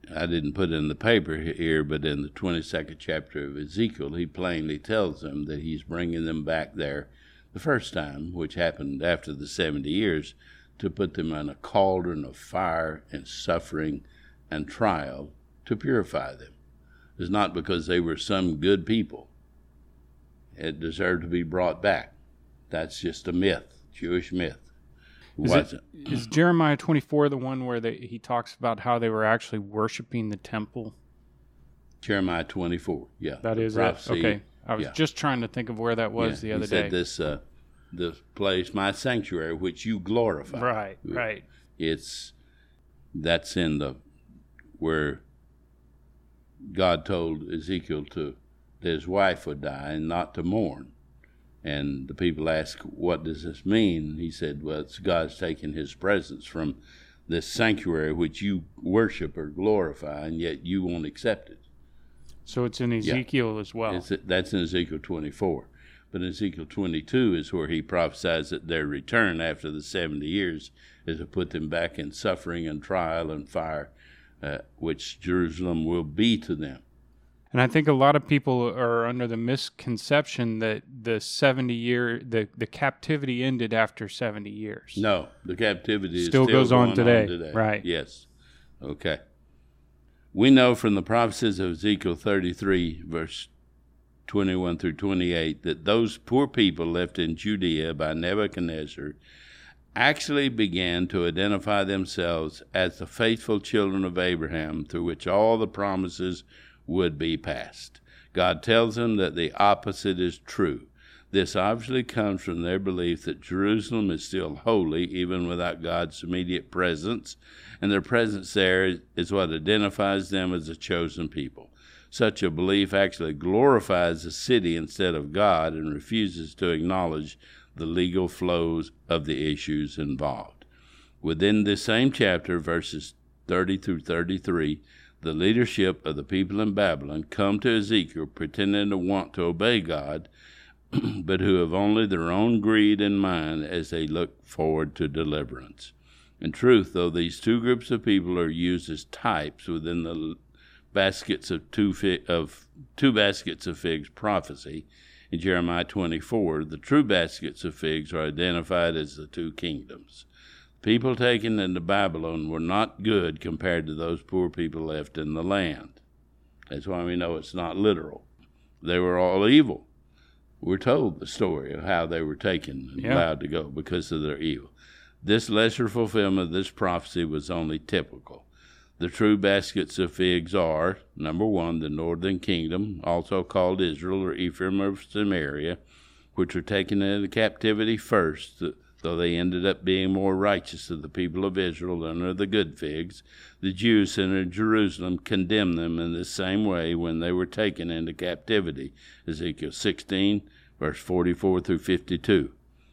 I didn't put it in the paper here, but in the twenty-second chapter of Ezekiel, he plainly tells them that he's bringing them back there the first time, which happened after the seventy years, to put them in a cauldron of fire and suffering and trial to purify them. It's not because they were some good people. It deserved to be brought back. That's just a myth, Jewish myth. Is, it, is Jeremiah twenty-four the one where they, he talks about how they were actually worshiping the temple? Jeremiah twenty-four, yeah. That is it. Okay. I was yeah. just trying to think of where that was yeah, the other he said day. This, uh, this place, my sanctuary, which you glorify. Right, right. It's, that's in the, where God told Ezekiel to, that his wife would die and not to mourn. And the people asked, what does this mean? He said, well, it's God's taking his presence from this sanctuary which you worship or glorify, and yet you won't accept it. So it's in Ezekiel yeah. as well. It's, that's in Ezekiel twenty-four. But in Ezekiel twenty-two is where he prophesies that their return after the seventy years is to put them back in suffering and trial and fire, uh, which Jerusalem will be to them. And I think a lot of people are under the misconception that the seventy year, the, the captivity ended after seventy years. No, the captivity still, is still goes going on today. on today. Right. Yes. Okay. We know from the prophecies of Ezekiel thirty-three, verse twenty-one through twenty-eight, that those poor people left in Judea by Nebuchadnezzar actually began to identify themselves as the faithful children of Abraham, through which all the promises would be passed. God tells them that the opposite is true. This obviously comes from their belief that Jerusalem is still holy, even without God's immediate presence, and their presence there is what identifies them as a chosen people. Such a belief actually glorifies the city instead of God and refuses to acknowledge the legal flows of the issues involved. Within this same chapter, verses thirty through thirty-three, the leadership of the people in Babylon come to Ezekiel pretending to want to obey God, but who have only their own greed in mind as they look forward to deliverance. In truth, though, these two groups of people are used as types within the baskets of two, fig, of two baskets of figs prophecy in Jeremiah twenty-four, the true baskets of figs are identified as the two kingdoms. People taken into Babylon were not good compared to those poor people left in the land. That's why we know it's not literal. They were all evil. We're told the story of how they were taken and yeah. allowed to go because of their evil. This lesser fulfillment of this prophecy was only typical. The true baskets of figs are, number one, the northern kingdom, also called Israel or Ephraim or Samaria, which were taken into captivity first, though they ended up being more righteous of the people of Israel than are the good figs. The Jews centered in Jerusalem condemned them in the same way when they were taken into captivity. Ezekiel sixteen, verse forty-four through fifty-two.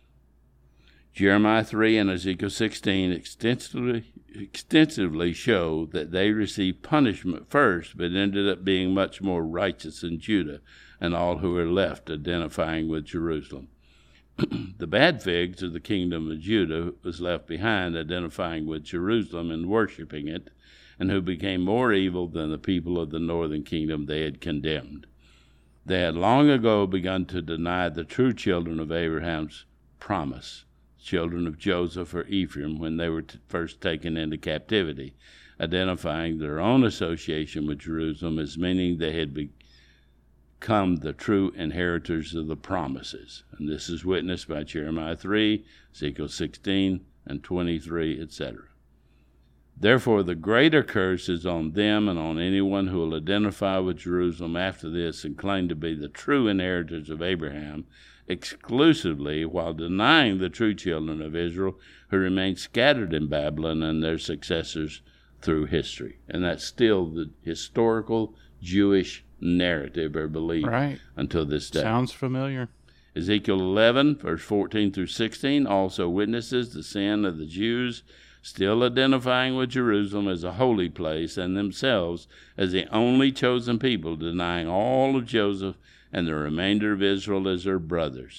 Jeremiah three and Ezekiel sixteen extensively, extensively show that they received punishment first, but ended up being much more righteous than Judah and all who were left, identifying with Jerusalem. The bad figs of the kingdom of Judah was left behind, identifying with Jerusalem and worshiping it, and who became more evil than the people of the northern kingdom they had condemned. They had long ago begun to deny the true children of Abraham's promise, children of Joseph or Ephraim, when they were t- first taken into captivity, identifying their own association with Jerusalem as meaning they had be- become the true inheritors of the promises. And this is witnessed by Jeremiah three, Ezekiel sixteen, and twenty-three, et cetera. Therefore, the greater curse is on them and on anyone who will identify with Jerusalem after this and claim to be the true inheritors of Abraham exclusively, while denying the true children of Israel who remain scattered in Babylon and their successors through history. And that's still the historical Jewish narrative or belief right. until this day. Sounds familiar. Ezekiel eleven, verse fourteen through sixteen, also witnesses the sin of the Jews, still identifying with Jerusalem as a holy place and themselves as the only chosen people, denying all of Joseph and the remainder of Israel as their brothers.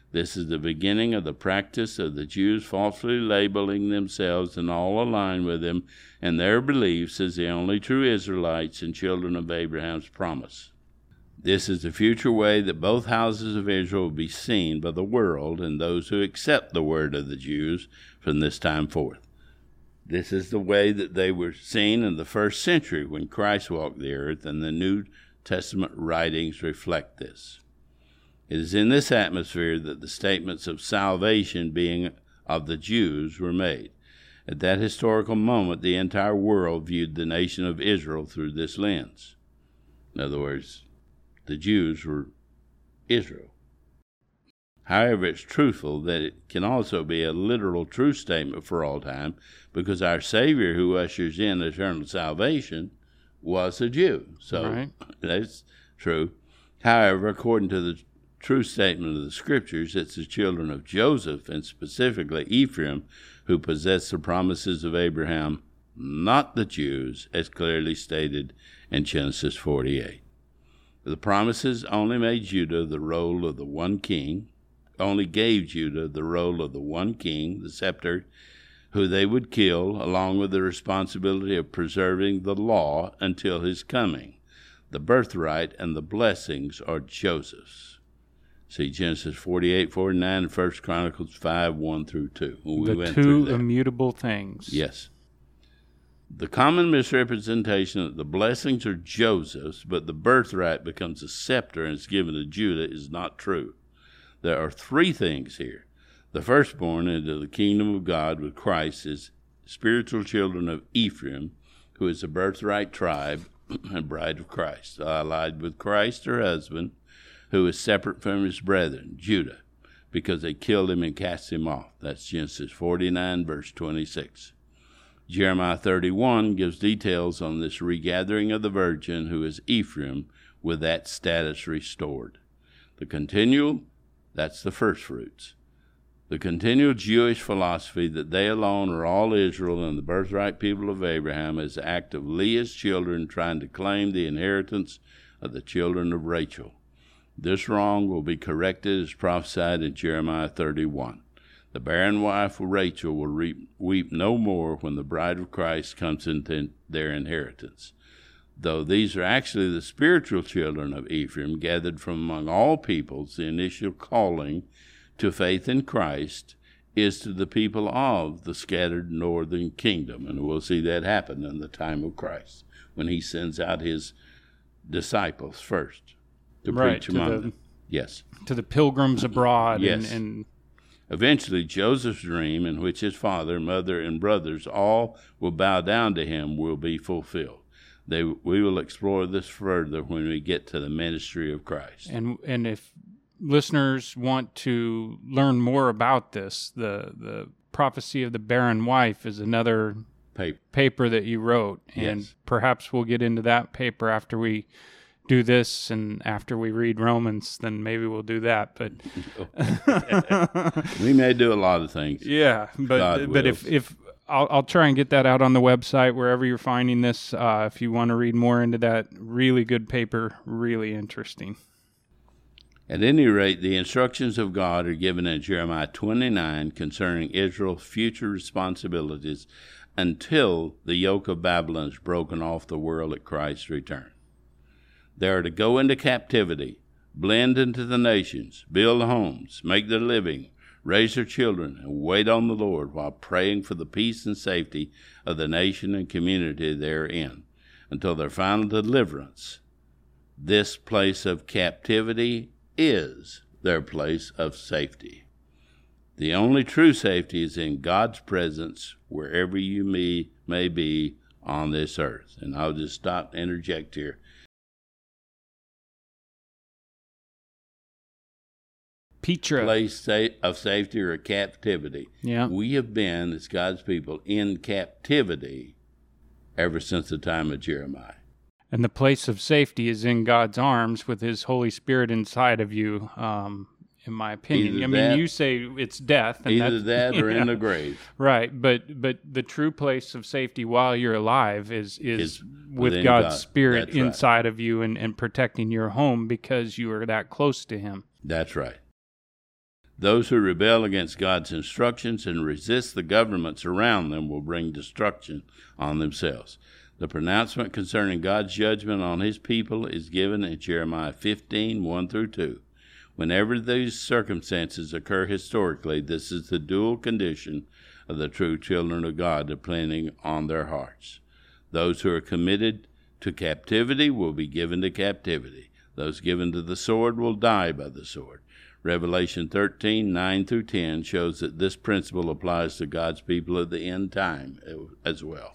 This is the beginning of the practice of the Jews falsely labeling themselves and all aligned with them and their beliefs as the only true Israelites and children of Abraham's promise. This is the future way that both houses of Israel will be seen by the world and those who accept the word of the Jews from this time forth. This is the way that they were seen in the first century when Christ walked the earth, and the New Testament writings reflect this. It is in this atmosphere that the statements of salvation being of the Jews were made. At that historical moment, the entire world viewed the nation of Israel through this lens. In other words, the Jews were Israel. However, it's truthful that it can also be a literal true statement for all time, because our Savior, who ushers in eternal salvation, was a Jew. So right. That's true. However, according to the true statement of the Scriptures, it's the children of Joseph, and specifically Ephraim, who possess the promises of Abraham, not the Jews, as clearly stated in Genesis forty-eight. The promises only made Judah the role of the one king, only gave Judah the role of the one king, the scepter, who they would kill, along with the responsibility of preserving the law until his coming. The birthright and the blessings are Joseph's. See Genesis forty-eight, forty-nine, and First Chronicles five, one through two. We the went two immutable things. Yes. The common misrepresentation that the blessings are Joseph's, but the birthright becomes a scepter and is given to Judah is not true. There are three things here. The firstborn into the kingdom of God with Christ is spiritual children of Ephraim, who is the birthright tribe and bride of Christ, allied with Christ, her husband, who is separate from his brethren, Judah, because they killed him and cast him off. That's Genesis forty-nine, verse twenty-six. Jeremiah thirty-one gives details on this regathering of the virgin, who is Ephraim, with that status restored. The continual, that's the first fruits. The continual Jewish philosophy that they alone are all Israel and the birthright people of Abraham is the act of Leah's children trying to claim the inheritance of the children of Rachel. This wrong will be corrected as prophesied in Jeremiah thirty-one. The barren wife of Rachel will reap, weep no more when the bride of Christ comes into their inheritance. Though these are actually the spiritual children of Ephraim, gathered from among all peoples, the initial calling to faith in Christ is to the people of the scattered northern kingdom. And we'll see that happen in the time of Christ, when he sends out his disciples first to right, preach to among the, them. Yes. To the pilgrims abroad. Yes. And, and Eventually, Joseph's dream, in which his father, mother, and brothers all will bow down to him, will be fulfilled. They, we will explore this further when we get to the ministry of Christ. And and if listeners want to learn more about this, the the prophecy of the barren wife is another paper, paper that you wrote, and yes. Perhaps we'll get into that paper after we do this, and after we read Romans, then maybe we'll do that. But we may do a lot of things. Yeah, but God but wills. if if I'll, I'll try and get that out on the website wherever you're finding this. Uh, if you want to read more into that, really good paper, really interesting. At any rate, the instructions of God are given in Jeremiah twenty-nine concerning Israel's future responsibilities until the yoke of Babylon is broken off the world at Christ's return. They are to go into captivity, blend into the nations, build homes, make their living, raise their children, and wait on the Lord while praying for the peace and safety of the nation and community they are in, until their final deliverance. This place of captivity is their place of safety. The only true safety is in God's presence wherever you may, may be on this earth. And I'll just stop and interject here. Petra. Place of safety or captivity. Yeah. We have been, as God's people, in captivity ever since the time of Jeremiah. And the place of safety is in God's arms with his Holy Spirit inside of you, um, in my opinion. Either I mean, that, you say it's death. And either that or yeah. in the grave. Right, but but the true place of safety while you're alive is is, Is with within God's God. Spirit That's right. inside of you and, and protecting your home because you are that close to him. That's right. Those who rebel against God's instructions and resist the governments around them will bring destruction on themselves. The pronouncement concerning God's judgment on his people is given in Jeremiah fifteen, one through two. Whenever these circumstances occur historically, this is the dual condition of the true children of God depending on their hearts. Those who are committed to captivity will be given to captivity. Those given to the sword will die by the sword. Revelation thirteen, nine through ten shows that this principle applies to God's people at the end time as well.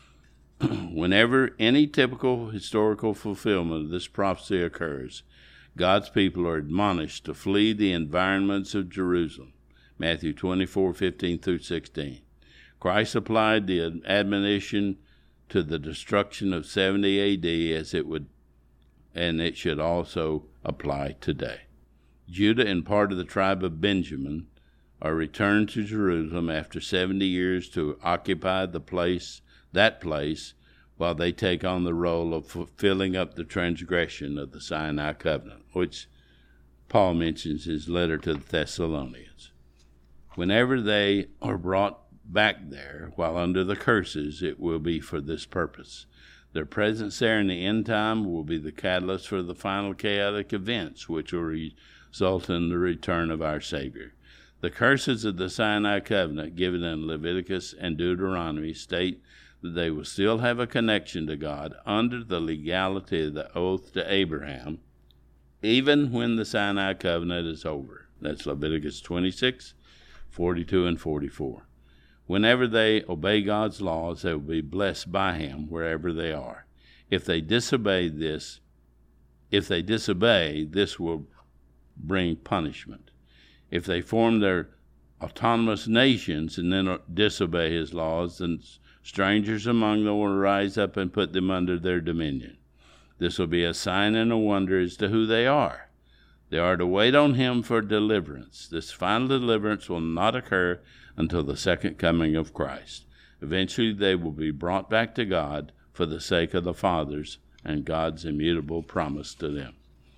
Whenever any typical historical fulfillment of this prophecy occurs, God's people are admonished to flee the environments of Jerusalem. Matthew twenty-four, fifteen through sixteen. Christ applied the admonition to the destruction of seventy A D as it would, and it should also apply today. Judah and part of the tribe of Benjamin are returned to Jerusalem after seventy years to occupy the place, that place, while they take on the role of fulfilling up the transgression of the Sinai covenant, which Paul mentions in his letter to the Thessalonians. Whenever they are brought back there while under the curses, it will be for this purpose. Their presence there in the end time will be the catalyst for the final chaotic events, which will result in the return of our Savior. The curses of the Sinai covenant given in Leviticus and Deuteronomy state that they will still have a connection to God under the legality of the oath to Abraham, even when the Sinai covenant is over. That's Leviticus twenty-six, forty-two, and forty-four. Whenever they obey God's laws, they will be blessed by him wherever they are. If they disobey this, if they disobey, this will bring punishment. If they form their autonomous nations and then disobey his laws, then strangers among them will rise up and put them under their dominion. This will be a sign and a wonder as to who they are. They are to wait on him for deliverance. This final deliverance will not occur until the second coming of Christ. Eventually they will be brought back to God for the sake of the fathers and God's immutable promise to them.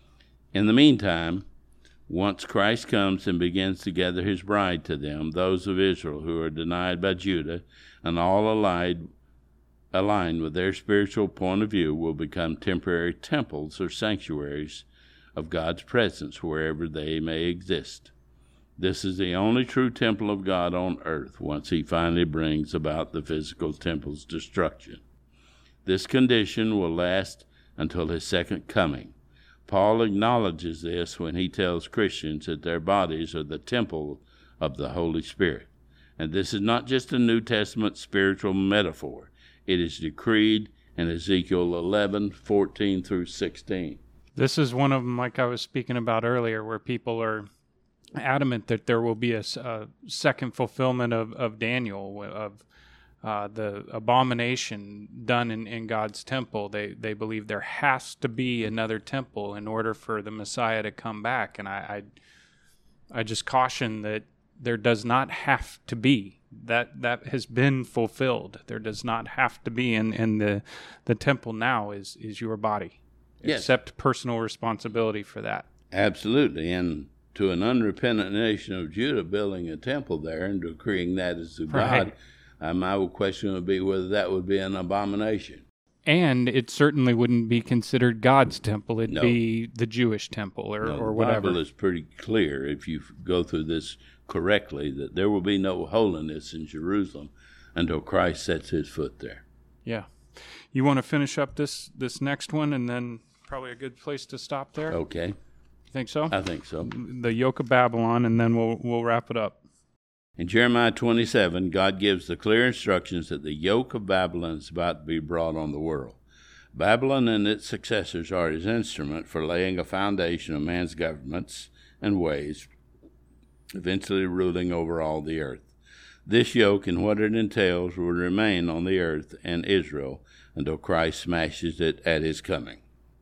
In the meantime, once Christ comes and begins to gather his bride to them, those of Israel who are denied by Judah and all allied, aligned with their spiritual point of view will become temporary temples or sanctuaries of God's presence wherever they may exist. This is the only true temple of God on earth once he finally brings about the physical temple's destruction. This condition will last until his second coming. Paul acknowledges this when he tells Christians that their bodies are the temple of the Holy Spirit. And this is not just a New Testament spiritual metaphor. It is decreed in Ezekiel eleven, fourteen through sixteen. This is one of them, like I was speaking about earlier, where people are adamant that there will be a, a second fulfillment of, of Daniel, of uh, the abomination done in, in God's temple. They they believe there has to be another temple in order for the Messiah to come back. And I, I, I just caution that there does not have to be. That that has been fulfilled. There does not have to be, and, and the the temple now is, is your body. Yes. Accept personal responsibility for that. Absolutely. And to an unrepentant nation of Judah building a temple there and decreeing that as the Right. God, uh, my question would be whether that would be an abomination. And it certainly wouldn't be considered God's temple. It'd No. be the Jewish temple or, No, or the whatever. Bible is pretty clear, if you go through this correctly, that there will be no holiness in Jerusalem until Christ sets his foot there. Yeah. You want to finish up this, this next one, and then probably a good place to stop there? Okay, You think so? I think so. The yoke of Babylon, and then we'll we'll wrap it up. In Jeremiah twenty-seven, God gives the clear instructions that the yoke of Babylon is about to be brought on the world. Babylon and its successors are his instrument for laying a foundation of man's governments and ways, eventually ruling over all the earth. This yoke and what it entails will remain on the earth and Israel until Christ smashes it at his coming.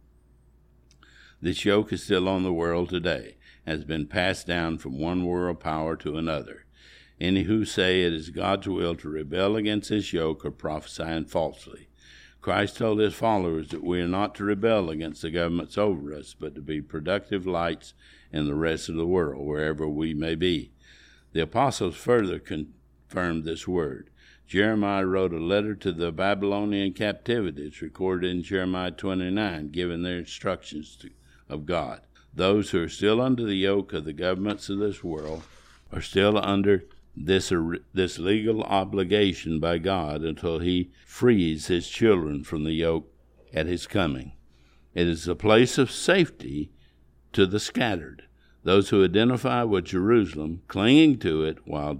This yoke is still on the world today, has been passed down from one world power to another. Any who say it is God's will to rebel against this yoke are prophesying falsely. Christ told his followers that we are not to rebel against the governments over us, but to be productive lights in the rest of the world, wherever we may be. The apostles further confirmed this word. Jeremiah wrote a letter to the Babylonian captivity. It's recorded in Jeremiah twenty-nine, giving their instructions to, of God. Those who are still under the yoke of the governments of this world are still under this, this legal obligation by God until he frees his children from the yoke at his coming. It is a place of safety to the scattered, those who identify with Jerusalem, clinging to it while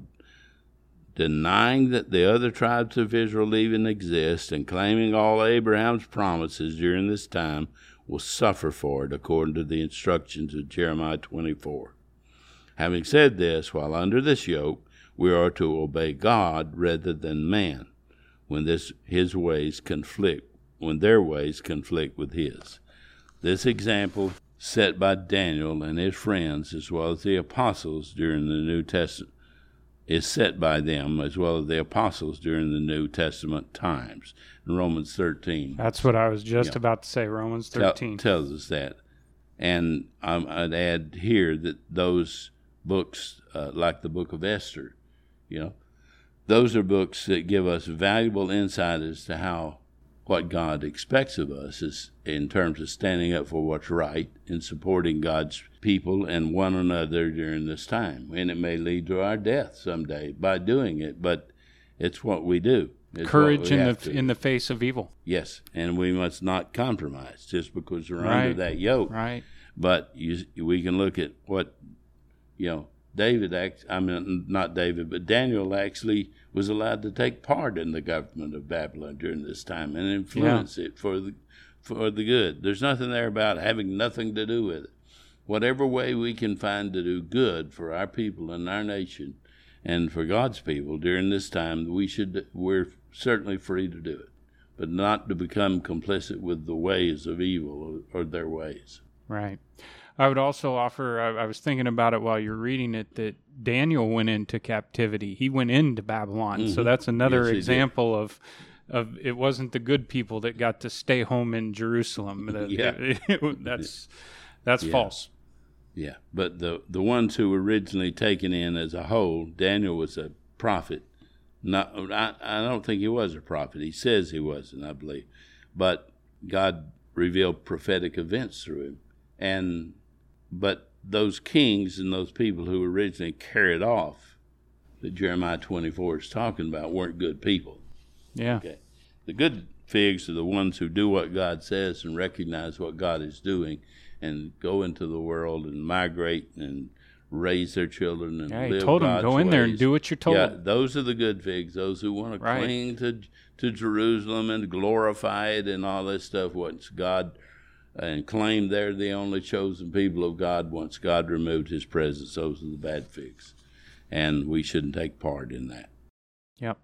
denying that the other tribes of Israel even exist and claiming all Abraham's promises during this time will suffer for it, according to the instructions of Jeremiah twenty-four. Having said this, while under this yoke, we are to obey God rather than man, when this his ways conflict, when their ways conflict with his. This example set by Daniel and his friends, as well as the apostles during the New Testament, is set by them as well as the apostles during the New Testament times. In Romans thirteen. That's what I was just yeah, about to say, Romans thirteen. Tell, tells us that. And um, I'd add here that those books, uh, like the book of Esther, you know, those are books that give us valuable insight as to how, what God expects of us is in terms of standing up for what's right and supporting God's people and one another during this time. And it may lead to our death someday by doing it, but it's what we do. It's Courage we in the to. in the face of evil. Yes, and we must not compromise just because we're right. under that yoke. Right. But you, we can look at what, you know, David, act, I mean, not David, but Daniel actually was allowed to take part in the government of Babylon during this time and influence yeah. it for the for the good. There's nothing there about having nothing to do with it. Whatever way we can find to do good for our people and our nation and for God's people during this time, we should, we're certainly free to do it, but not to become complicit with the ways of evil or, or their ways. Right. I would also offer, I, I was thinking about it while you're reading it, that Daniel went into captivity. He went into Babylon. Mm-hmm. So that's another yes, example of, of it wasn't the good people that got to stay home in Jerusalem. That, yeah. it, it, that's that's yeah. false. Yeah, but the the ones who were originally taken in as a whole, Daniel was a prophet. Not, I, I don't think he was a prophet. He says he wasn't, I believe. But God revealed prophetic events through him. And but those kings and those people who originally carried off that Jeremiah twenty-four is talking about weren't good people. Yeah. Okay. The good figs are the ones who do what God says and recognize what God is doing and go into the world and migrate and raise their children and yeah, live he told God's them, go in ways. there and do what you're told. Yeah, those are the good figs, those who want to right. cling to to Jerusalem and glorify it and all this stuff once God, and claim they're the only chosen people of God once God removed his presence. Those are the bad figs. And we shouldn't take part in that. Yep.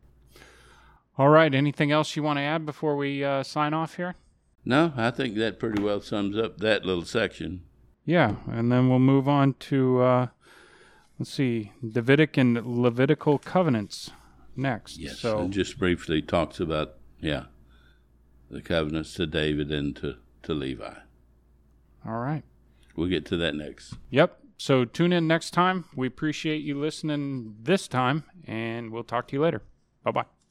All right, anything else you want to add before we uh, sign off here? No, I think that pretty well sums up that little section. Yeah, and then we'll move on to, uh, let's see, Davidic and Levitical covenants next. Yes, so, and just briefly talks about, yeah, the covenants to David and to, to Levi. All right. We'll get to that next. Yep. So tune in next time. We appreciate you listening this time, and we'll talk to you later. Bye-bye.